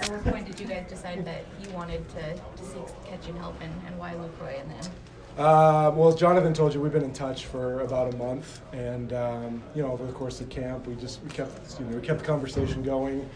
At what point did you guys decide that you wanted to seek catching help, and why Lucroy and then? Well, as Jonathan told you, we've been in touch for about a month, and over the course of camp, we kept the conversation going,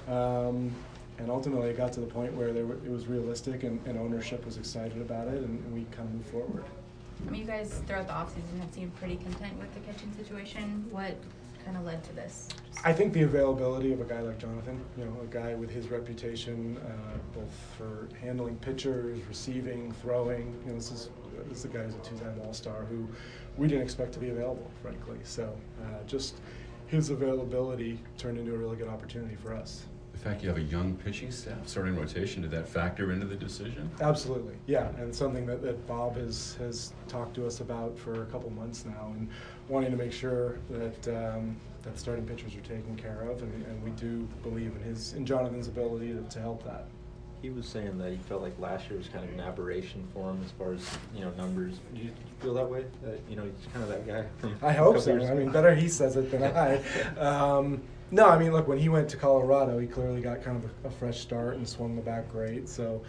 and ultimately it got to the point where it was realistic, and ownership was excited about it, and we kind of moved forward. I mean, you guys throughout the offseason have seemed pretty content with the catching situation. What kind of led to this? I think the availability of a guy like Jonathan, a guy with his reputation, both for handling pitchers, receiving, throwing. This is a guy who's a two-time All-Star who we didn't expect to be available, frankly. So just his availability turned into a really good opportunity for us. The fact you have a young pitching staff starting rotation, did that factor into the decision? Absolutely, yeah, and something that Bob has talked to us about for a couple months now, and wanting to make sure that starting pitchers are taken care of, and we do believe in Jonathan's ability to help that. He was saying that he felt like last year was kind of an aberration for him as far as numbers. Do you feel that way? That he's kind of that guy from I hope so. I mean, better he says it than I. No, I mean, look, when he went to Colorado, he clearly got kind of a fresh start and swung the bat great. So,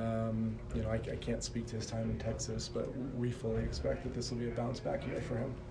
I can't speak to his time in Texas, but we fully expect that this will be a bounce back year for him.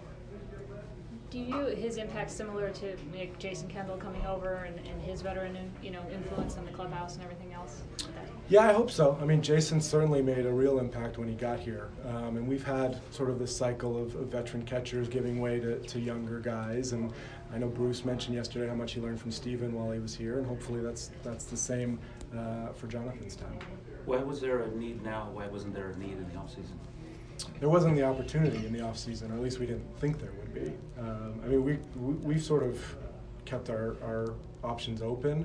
Do you view his impact similar to Jason Kendall coming over and his veteran influence on the clubhouse and everything else? Yeah, I hope so. I mean, Jason certainly made a real impact when he got here. And we've had sort of this cycle of veteran catchers giving way to younger guys. And I know Bruce mentioned yesterday how much he learned from Steven while he was here, and hopefully that's the same for Jonathan's time. Why was there a need now? Why wasn't there a need in the offseason? There wasn't the opportunity in the offseason, or at least we didn't think there would be. I mean, we've sort of kept our options open.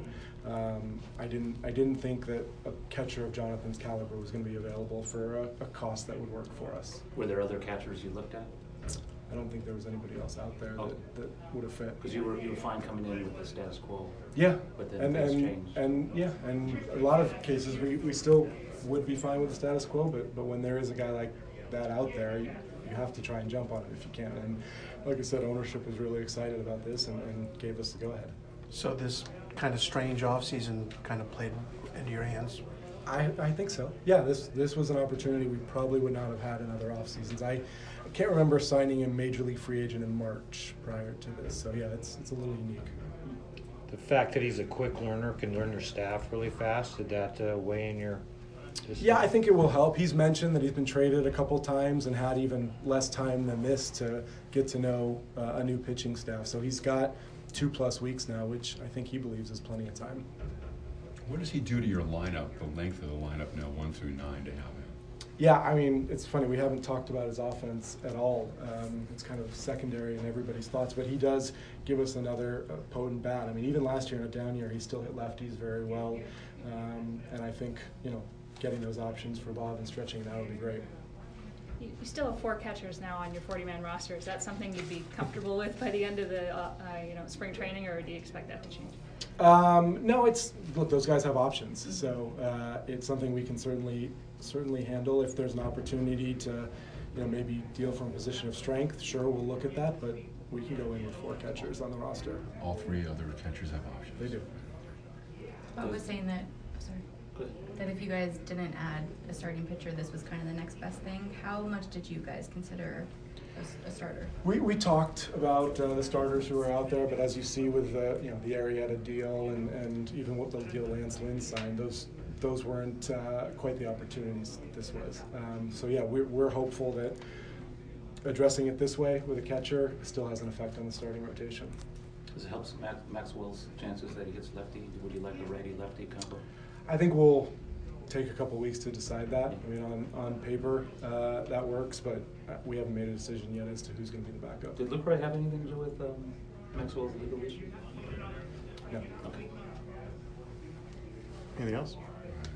I didn't think that a catcher of Jonathan's caliber was going to be available for a cost that would work for us. Were there other catchers you looked at? I don't think there was anybody else out there that would have fit. Because you were fine coming in with the status quo. Yeah, but then things changed. And a lot of cases we still would be fine with the status quo, but when there is a guy like that out there, you have to try and jump on it if you can. And like I said, ownership was really excited about this and gave us the go-ahead. So this kind of strange offseason kind of played into your hands? I think so. Yeah, this was an opportunity we probably would not have had in other off seasons. I can't remember signing a major league free agent in March prior to this. So yeah, it's a little unique. The fact that he's a quick learner, can learn their staff really fast, did that weigh in your decision? Yeah, I think it will help. He's mentioned that he's been traded a couple times and had even less time than this to get to know a new pitching staff. So he's got 2+ weeks now, which I think he believes is plenty of time. What does he do to your lineup, the length of the lineup now, 1 through 9, to have him? Yeah, I mean, it's funny. We haven't talked about his offense at all. It's kind of secondary in everybody's thoughts, but he does give us another potent bat. I mean, even last year in a down year, he still hit lefties very well. And I think, getting those options for Bob and stretching that would be great. You still have 4 catchers now on your 40-man roster. Is that something you'd be comfortable with by the end of the spring training, or do you expect that to change? No, look, those guys have options, so it's something we can certainly handle. If there's an opportunity to maybe deal from a position of strength, sure, we'll look at that, but we can go in with 4 catchers on the roster. All 3 other catchers have options. They do. Bob was saying that if you guys didn't add a starting pitcher, this was kind of the next best thing. How much did you guys consider a starter? We talked about the starters who were out there, but as you see with the Arrieta deal and even what the deal Lance Lynn signed, those weren't quite the opportunities that this was. So yeah, we're hopeful that addressing it this way with a catcher still has an effect on the starting rotation. Does it help Maxwell's chances that he gets lefty? Would you like a righty-lefty combo? I think we'll take a couple weeks to decide that. I mean, on paper, that works, but we haven't made a decision yet as to who's going to be the backup. Did Lucroy have anything to do with Maxwell's legal issue? No. Okay. Anything else?